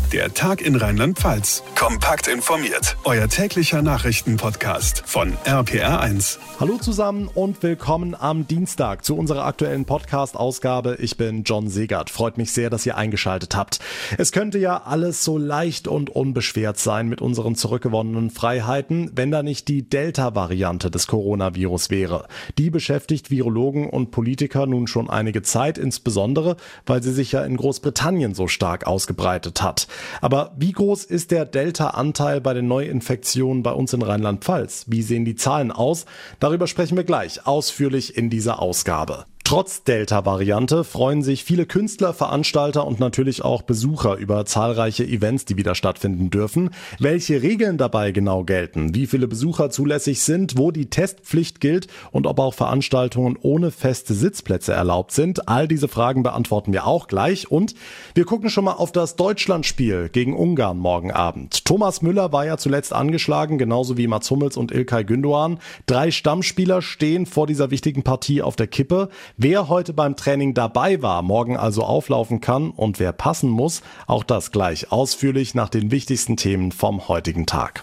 Der Tag in Rheinland-Pfalz. Kompakt informiert. Euer täglicher Nachrichtenpodcast von RPR1. Hallo zusammen und willkommen am Dienstag zu unserer aktuellen Podcast-Ausgabe. Ich bin John Segert. Freut mich sehr, dass ihr eingeschaltet habt. Es könnte ja alles so leicht und unbeschwert sein mit unseren zurückgewonnenen Freiheiten, wenn da nicht die Delta-Variante des Coronavirus wäre. Die beschäftigt Virologen und Politiker nun schon einige Zeit, insbesondere, weil sie sich ja in Großbritannien so stark ausgebreitet hat. Aber wie groß ist der Delta-Anteil bei den Neuinfektionen bei uns in Rheinland-Pfalz? Wie sehen die Zahlen aus? Darüber sprechen wir gleich ausführlich in dieser Ausgabe. Trotz Delta-Variante freuen sich viele Künstler, Veranstalter und natürlich auch Besucher über zahlreiche Events, die wieder stattfinden dürfen. Welche Regeln dabei genau gelten, wie viele Besucher zulässig sind, wo die Testpflicht gilt und ob auch Veranstaltungen ohne feste Sitzplätze erlaubt sind, all diese Fragen beantworten wir auch gleich. Und wir gucken schon mal auf das Deutschlandspiel gegen Ungarn morgen Abend. Thomas Müller war ja zuletzt angeschlagen, genauso wie Mats Hummels und İlkay Gündoğan. 3 Stammspieler stehen vor dieser wichtigen Partie auf der Kippe. Wer heute beim Training dabei war, morgen also auflaufen kann und wer passen muss, auch das gleich ausführlich nach den wichtigsten Themen vom heutigen Tag.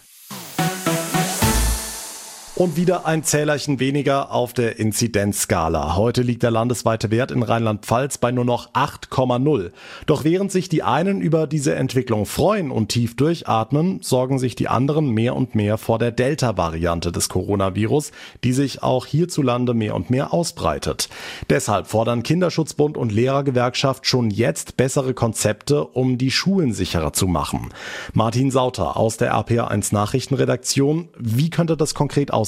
Und wieder ein Zählerchen weniger auf der Inzidenzskala. Heute liegt der landesweite Wert in Rheinland-Pfalz bei nur noch 8,0. Doch während sich die einen über diese Entwicklung freuen und tief durchatmen, sorgen sich die anderen mehr und mehr vor der Delta-Variante des Coronavirus, die sich auch hierzulande mehr und mehr ausbreitet. Deshalb fordern Kinderschutzbund und Lehrergewerkschaft schon jetzt bessere Konzepte, um die Schulen sicherer zu machen. Martin Sauter aus der RPR1 Nachrichtenredaktion. Wie könnte das konkret aussehen?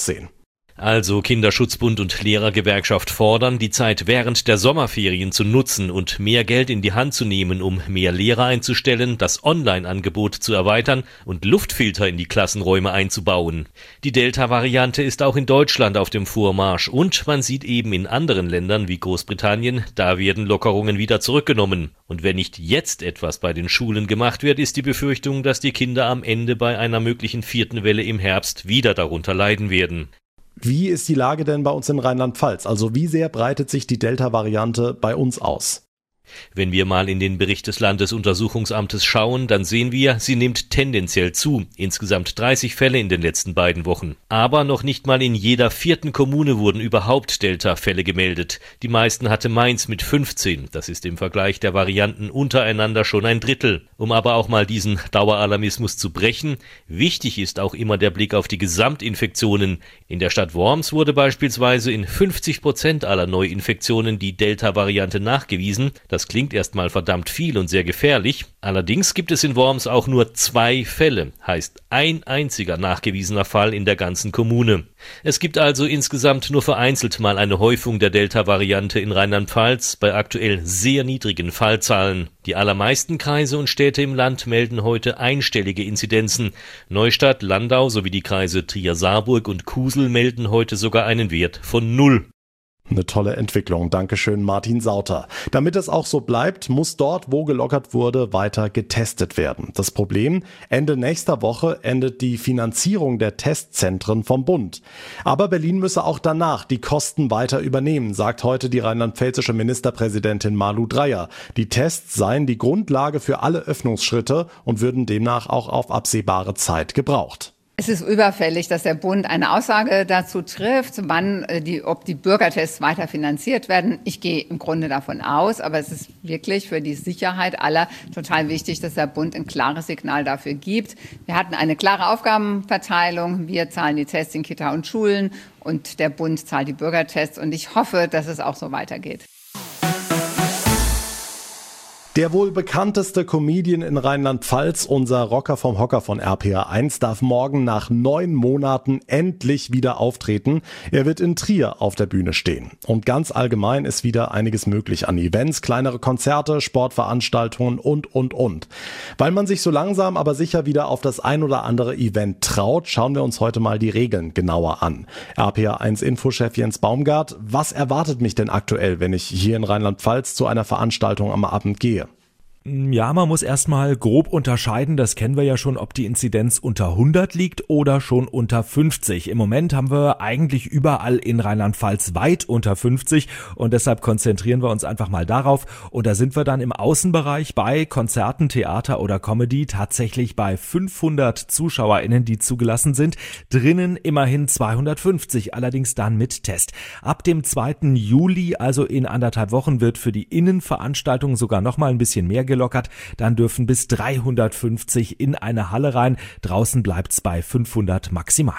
Also Kinderschutzbund und Lehrergewerkschaft fordern, die Zeit während der Sommerferien zu nutzen und mehr Geld in die Hand zu nehmen, um mehr Lehrer einzustellen, das Online-Angebot zu erweitern und Luftfilter in die Klassenräume einzubauen. Die Delta-Variante ist auch in Deutschland auf dem Vormarsch und man sieht eben in anderen Ländern wie Großbritannien, da werden Lockerungen wieder zurückgenommen. Und wenn nicht jetzt etwas bei den Schulen gemacht wird, ist die Befürchtung, dass die Kinder am Ende bei einer möglichen 4. Welle im Herbst wieder darunter leiden werden. Wie ist die Lage denn bei uns in Rheinland-Pfalz? Also wie sehr breitet sich die Delta-Variante bei uns aus? Wenn wir mal in den Bericht des Landesuntersuchungsamtes schauen, dann sehen wir, sie nimmt tendenziell zu. Insgesamt 30 Fälle in den letzten beiden Wochen. Aber noch nicht mal in jeder 4. Kommune wurden überhaupt Delta-Fälle gemeldet. Die meisten hatte Mainz mit 15. Das ist im Vergleich der Varianten untereinander schon ein Drittel. Um aber auch mal diesen Daueralarmismus zu brechen, wichtig ist auch immer der Blick auf die Gesamtinfektionen. In der Stadt Worms wurde beispielsweise in 50% aller Neuinfektionen die Delta-Variante nachgewiesen. Das klingt erstmal verdammt viel und sehr gefährlich. Allerdings gibt es in Worms auch nur 2 Fälle, heißt ein einziger nachgewiesener Fall in der ganzen Kommune. Es gibt also insgesamt nur vereinzelt mal eine Häufung der Delta-Variante in Rheinland-Pfalz bei aktuell sehr niedrigen Fallzahlen. Die allermeisten Kreise und Städte im Land melden heute einstellige Inzidenzen. Neustadt, Landau sowie die Kreise Trier-Saarburg und Kusel melden heute sogar einen Wert von 0. Eine tolle Entwicklung. Dankeschön, Martin Sauter. Damit es auch so bleibt, muss dort, wo gelockert wurde, weiter getestet werden. Das Problem: Ende nächster Woche endet die Finanzierung der Testzentren vom Bund. Aber Berlin müsse auch danach die Kosten weiter übernehmen, sagt heute die rheinland-pfälzische Ministerpräsidentin Malu Dreyer. Die Tests seien die Grundlage für alle Öffnungsschritte und würden demnach auch auf absehbare Zeit gebraucht. Es ist überfällig, dass der Bund eine Aussage dazu trifft, ob die Bürgertests weiter finanziert werden. Ich gehe im Grunde davon aus, aber es ist wirklich für die Sicherheit aller total wichtig, dass der Bund ein klares Signal dafür gibt. Wir hatten eine klare Aufgabenverteilung. Wir zahlen die Tests in Kita und Schulen und der Bund zahlt die Bürgertests. Und ich hoffe, dass es auch so weitergeht. Der wohl bekannteste Comedian in Rheinland-Pfalz, unser Rocker vom Hocker von RPR1, darf morgen nach 9 Monaten endlich wieder auftreten. Er wird in Trier auf der Bühne stehen. Und ganz allgemein ist wieder einiges möglich an Events, kleinere Konzerte, Sportveranstaltungen und. Weil man sich so langsam aber sicher wieder auf das ein oder andere Event traut, schauen wir uns heute mal die Regeln genauer an. RPR1-Infochef Jens Baumgart, was erwartet mich denn aktuell, wenn ich hier in Rheinland-Pfalz zu einer Veranstaltung am Abend gehe? Ja, man muss erstmal grob unterscheiden, das kennen wir ja schon, ob die Inzidenz unter 100 liegt oder schon unter 50. Im Moment haben wir eigentlich überall in Rheinland-Pfalz weit unter 50 und deshalb konzentrieren wir uns einfach mal darauf. Und da sind wir dann im Außenbereich bei Konzerten, Theater oder Comedy tatsächlich bei 500 ZuschauerInnen, die zugelassen sind. Drinnen immerhin 250, allerdings dann mit Test. Ab dem 2. Juli, also in 1,5 Wochen, wird für die Innenveranstaltungen sogar noch mal ein bisschen mehr gelockert, dann dürfen bis 350 in eine Halle rein. Draußen bleibt's bei 500 maximal.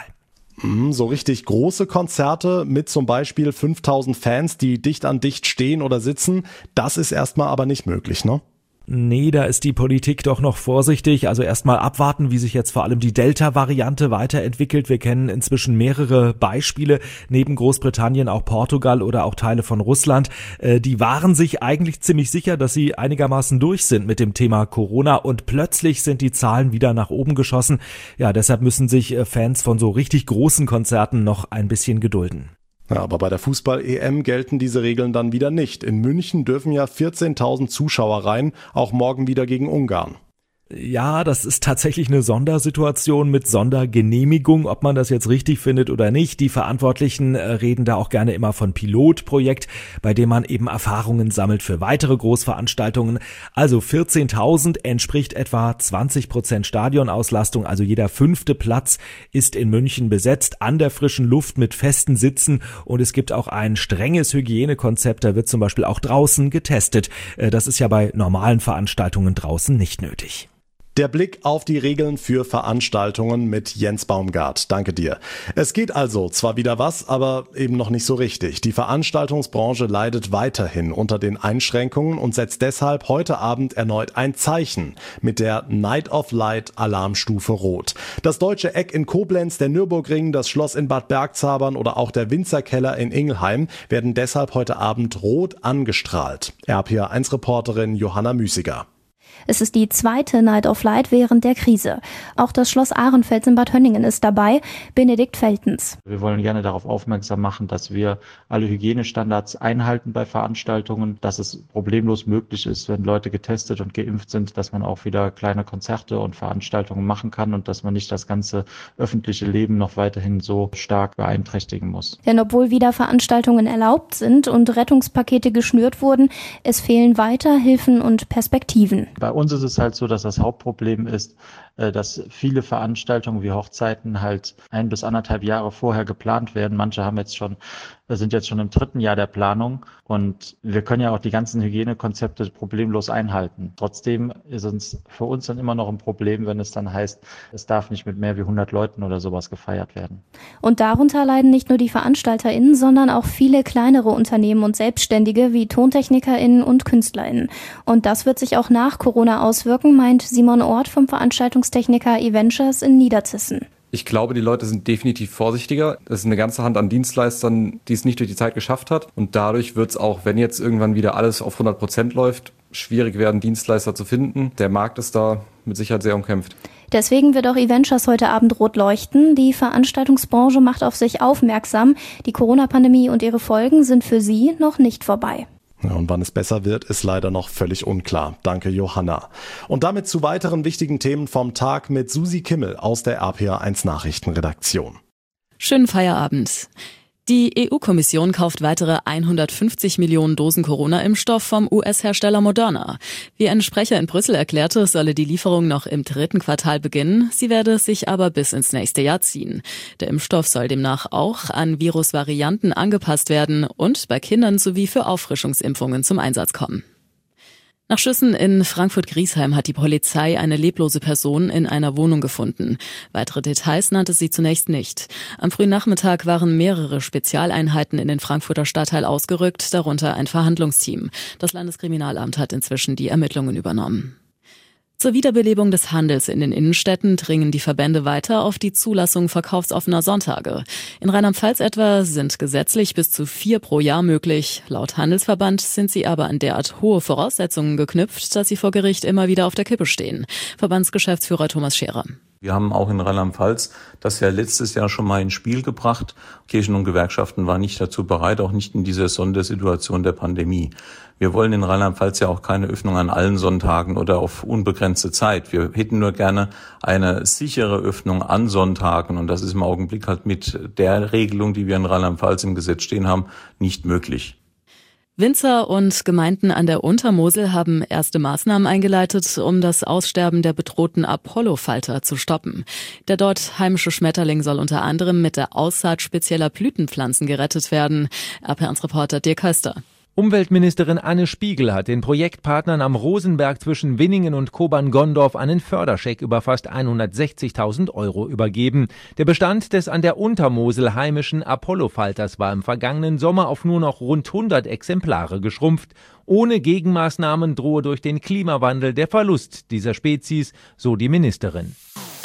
So richtig große Konzerte mit zum Beispiel 5000 Fans, die dicht an dicht stehen oder sitzen, das ist erstmal aber nicht möglich, ne? Nee, da ist die Politik doch noch vorsichtig. Also erstmal abwarten, wie sich jetzt vor allem die Delta-Variante weiterentwickelt. Wir kennen inzwischen mehrere Beispiele, neben Großbritannien auch Portugal oder auch Teile von Russland. Die waren sich eigentlich ziemlich sicher, dass sie einigermaßen durch sind mit dem Thema Corona und plötzlich sind die Zahlen wieder nach oben geschossen. Ja, deshalb müssen sich Fans von so richtig großen Konzerten noch ein bisschen gedulden. Ja, aber bei der Fußball-EM gelten diese Regeln dann wieder nicht. In München dürfen ja 14.000 Zuschauer rein, auch morgen wieder gegen Ungarn. Ja, das ist tatsächlich eine Sondersituation mit Sondergenehmigung, ob man das jetzt richtig findet oder nicht. Die Verantwortlichen reden da auch gerne immer von Pilotprojekt, bei dem man eben Erfahrungen sammelt für weitere Großveranstaltungen. Also 14.000 entspricht etwa 20% Stadionauslastung, also jeder 5. Platz ist in München besetzt, an der frischen Luft mit festen Sitzen und es gibt auch ein strenges Hygienekonzept, da wird zum Beispiel auch draußen getestet. Das ist ja bei normalen Veranstaltungen draußen nicht nötig. Der Blick auf die Regeln für Veranstaltungen mit Jens Baumgart. Danke dir. Es geht also zwar wieder was, aber eben noch nicht so richtig. Die Veranstaltungsbranche leidet weiterhin unter den Einschränkungen und setzt deshalb heute Abend erneut ein Zeichen mit der Night of Light Alarmstufe Rot. Das Deutsche Eck in Koblenz, der Nürburgring, das Schloss in Bad Bergzabern oder auch der Winzerkeller in Ingelheim werden deshalb heute Abend rot angestrahlt. RPA1-Reporterin Johanna Müßiger. Es ist die zweite Night of Light während der Krise. Auch das Schloss Ahrenfels in Bad Hönningen ist dabei. Benedikt Feltens. Wir wollen gerne darauf aufmerksam machen, dass wir alle Hygienestandards einhalten bei Veranstaltungen, dass es problemlos möglich ist, wenn Leute getestet und geimpft sind, dass man auch wieder kleine Konzerte und Veranstaltungen machen kann und dass man nicht das ganze öffentliche Leben noch weiterhin so stark beeinträchtigen muss. Denn obwohl wieder Veranstaltungen erlaubt sind und Rettungspakete geschnürt wurden, es fehlen weiter Hilfen und Perspektiven. Bei uns ist es halt so, dass das Hauptproblem ist, dass viele Veranstaltungen wie Hochzeiten halt 1 bis 1,5 Jahre vorher geplant werden. Manche sind jetzt schon im 3. Jahr der Planung und wir können ja auch die ganzen Hygienekonzepte problemlos einhalten. Trotzdem ist es für uns dann immer noch ein Problem, wenn es dann heißt, es darf nicht mit mehr wie 100 Leuten oder sowas gefeiert werden. Und darunter leiden nicht nur die VeranstalterInnen, sondern auch viele kleinere Unternehmen und Selbstständige wie TontechnikerInnen und KünstlerInnen. Und das wird sich auch nach Corona auswirken, meint Simon Ort vom Veranstaltungstechniker Eventures in Niederzissen. Ich glaube, die Leute sind definitiv vorsichtiger. Es ist eine ganze Hand an Dienstleistern, die es nicht durch die Zeit geschafft hat. Und dadurch wird es auch, wenn jetzt irgendwann wieder alles auf 100% läuft, schwierig werden, Dienstleister zu finden. Der Markt ist da mit Sicherheit sehr umkämpft. Deswegen wird auch Eventures heute Abend rot leuchten. Die Veranstaltungsbranche macht auf sich aufmerksam. Die Corona-Pandemie und ihre Folgen sind für sie noch nicht vorbei. Ja, und wann es besser wird, ist leider noch völlig unklar. Danke, Johanna. Und damit zu weiteren wichtigen Themen vom Tag mit Susi Kimmel aus der RPA1 Nachrichtenredaktion. Schönen Feierabend. Die EU-Kommission kauft weitere 150 Millionen Dosen Corona-Impfstoff vom US-Hersteller Moderna. Wie ein Sprecher in Brüssel erklärte, solle die Lieferung noch im 3. Quartal beginnen. Sie werde sich aber bis ins nächste Jahr ziehen. Der Impfstoff soll demnach auch an Virusvarianten angepasst werden und bei Kindern sowie für Auffrischungsimpfungen zum Einsatz kommen. Nach Schüssen in Frankfurt-Griesheim hat die Polizei eine leblose Person in einer Wohnung gefunden. Weitere Details nannte sie zunächst nicht. Am frühen Nachmittag waren mehrere Spezialeinheiten in den Frankfurter Stadtteil ausgerückt, darunter ein Verhandlungsteam. Das Landeskriminalamt hat inzwischen die Ermittlungen übernommen. Zur Wiederbelebung des Handels in den Innenstädten dringen die Verbände weiter auf die Zulassung verkaufsoffener Sonntage. In Rheinland-Pfalz etwa sind gesetzlich bis zu 4 pro Jahr möglich. Laut Handelsverband sind sie aber an derart hohe Voraussetzungen geknüpft, dass sie vor Gericht immer wieder auf der Kippe stehen. Verbandsgeschäftsführer Thomas Scherer. Wir haben auch in Rheinland-Pfalz das ja letztes Jahr schon mal ins Spiel gebracht. Kirchen und Gewerkschaften waren nicht dazu bereit, auch nicht in dieser Sondersituation der Pandemie. Wir wollen in Rheinland-Pfalz ja auch keine Öffnung an allen Sonntagen oder auf unbegrenzte Zeit. Wir hätten nur gerne eine sichere Öffnung an Sonntagen und das ist im Augenblick halt mit der Regelung, die wir in Rheinland-Pfalz im Gesetz stehen haben, nicht möglich. Winzer und Gemeinden an der Untermosel haben erste Maßnahmen eingeleitet, um das Aussterben der bedrohten Apollofalter zu stoppen. Der dort heimische Schmetterling soll unter anderem mit der Aussaat spezieller Blütenpflanzen gerettet werden. RP1-Reporter Dirk Köster. Umweltministerin Anne Spiegel hat den Projektpartnern am Rosenberg zwischen Winningen und Kobern-Gondorf einen Förderscheck über fast 160.000 € übergeben. Der Bestand des an der Untermosel heimischen Apollofalters war im vergangenen Sommer auf nur noch rund 100 Exemplare geschrumpft. Ohne Gegenmaßnahmen drohe durch den Klimawandel der Verlust dieser Spezies, so die Ministerin.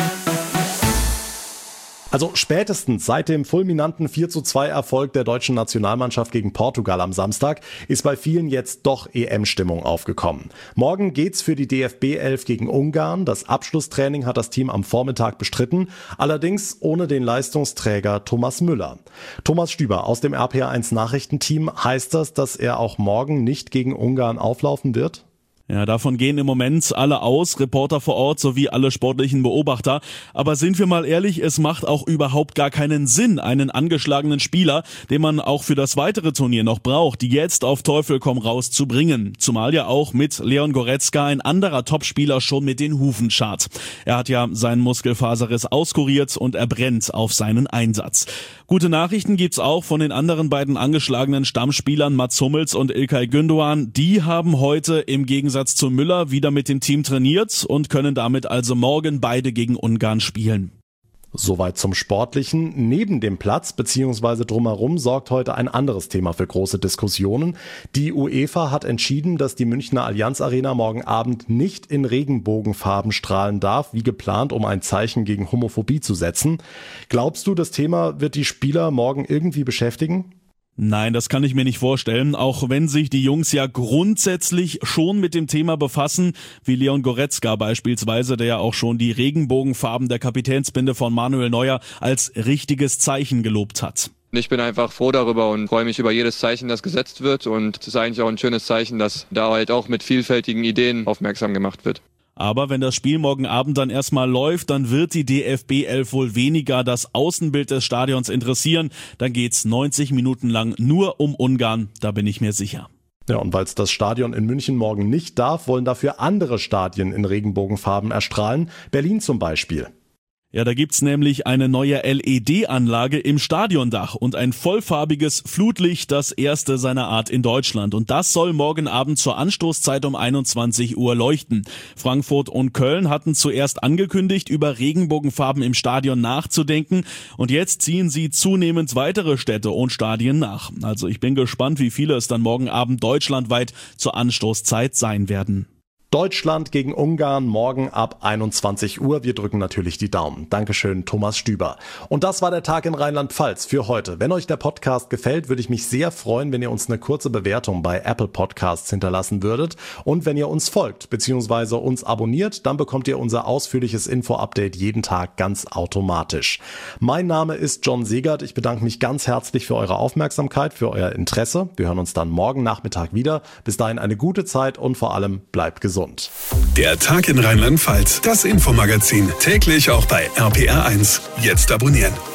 Also spätestens seit dem fulminanten 4:2 Erfolg der deutschen Nationalmannschaft gegen Portugal am Samstag ist bei vielen jetzt doch EM-Stimmung aufgekommen. Morgen geht's für die DFB-11 gegen Ungarn. Das Abschlusstraining hat das Team am Vormittag bestritten, allerdings ohne den Leistungsträger Thomas Müller. Thomas Stüber aus dem RPR1 Nachrichtenteam, heißt das, dass er auch morgen nicht gegen Ungarn auflaufen wird? Ja, davon gehen im Moment alle aus, Reporter vor Ort sowie alle sportlichen Beobachter. Aber sind wir mal ehrlich, es macht auch überhaupt gar keinen Sinn, einen angeschlagenen Spieler, den man auch für das weitere Turnier noch braucht, jetzt auf Teufel komm raus zu bringen. Zumal ja auch mit Leon Goretzka ein anderer Topspieler schon mit den Hufen scharrt. Er hat ja seinen Muskelfaserriss auskuriert und er brennt auf seinen Einsatz. Gute Nachrichten gibt's auch von den anderen beiden angeschlagenen Stammspielern Mats Hummels und İlkay Gündoğan. Die haben heute im Gegensatz zu Müller wieder mit dem Team trainiert und können damit also morgen beide gegen Ungarn spielen. Soweit zum Sportlichen. Neben dem Platz bzw. drumherum sorgt heute ein anderes Thema für große Diskussionen. Die UEFA hat entschieden, dass die Münchner Allianz Arena morgen Abend nicht in Regenbogenfarben strahlen darf, wie geplant, um ein Zeichen gegen Homophobie zu setzen. Glaubst du, das Thema wird die Spieler morgen irgendwie beschäftigen? Nein, das kann ich mir nicht vorstellen, auch wenn sich die Jungs ja grundsätzlich schon mit dem Thema befassen, wie Leon Goretzka beispielsweise, der ja auch schon die Regenbogenfarben der Kapitänsbinde von Manuel Neuer als richtiges Zeichen gelobt hat. Ich bin einfach froh darüber und freue mich über jedes Zeichen, das gesetzt wird, und es ist eigentlich auch ein schönes Zeichen, dass da halt auch mit vielfältigen Ideen aufmerksam gemacht wird. Aber wenn das Spiel morgen Abend dann erstmal läuft, dann wird die DFB-11 wohl weniger das Außenbild des Stadions interessieren. Dann geht's 90 Minuten lang nur um Ungarn, da bin ich mir sicher. Ja, und weil es das Stadion in München morgen nicht darf, wollen dafür andere Stadien in Regenbogenfarben erstrahlen. Berlin zum Beispiel. Ja, da gibt's nämlich eine neue LED-Anlage im Stadiondach und ein vollfarbiges Flutlicht, das erste seiner Art in Deutschland. Und das soll morgen Abend zur Anstoßzeit um 21 Uhr leuchten. Frankfurt und Köln hatten zuerst angekündigt, über Regenbogenfarben im Stadion nachzudenken. Und jetzt ziehen sie zunehmend weitere Städte und Stadien nach. Also ich bin gespannt, wie viele es dann morgen Abend deutschlandweit zur Anstoßzeit sein werden. Deutschland gegen Ungarn morgen ab 21 Uhr. Wir drücken natürlich die Daumen. Dankeschön, Thomas Stüber. Und das war der Tag in Rheinland-Pfalz für heute. Wenn euch der Podcast gefällt, würde ich mich sehr freuen, wenn ihr uns eine kurze Bewertung bei Apple Podcasts hinterlassen würdet. Und wenn ihr uns folgt bzw. uns abonniert, dann bekommt ihr unser ausführliches Info-Update jeden Tag ganz automatisch. Mein Name ist John Segert. Ich bedanke mich ganz herzlich für eure Aufmerksamkeit, für euer Interesse. Wir hören uns dann morgen Nachmittag wieder. Bis dahin eine gute Zeit und vor allem bleibt gesund. Der Tag in Rheinland-Pfalz, das Infomagazin, täglich auch bei RPR1. Jetzt abonnieren.